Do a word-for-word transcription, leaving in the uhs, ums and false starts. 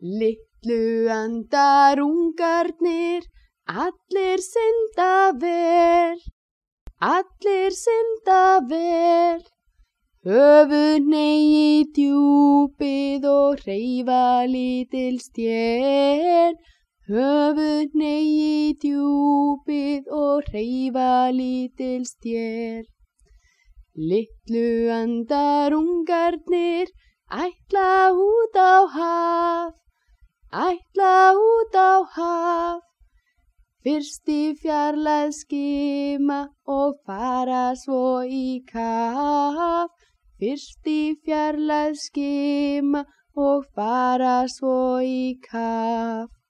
Litlu andarungarnir, allir synda vel, allir synda vel. Höfuð hneig í djúpið og hreyfa lítil stél. Höfuð hneig í djúpið og hreyfa lítil stél. Litlu andarungarnir, ætla út á haf, ætla út á haf. Fyrst í fjarlægð skima og fara svo í kaf. Fyrst í fjarlægð skima og fara svo í kaf.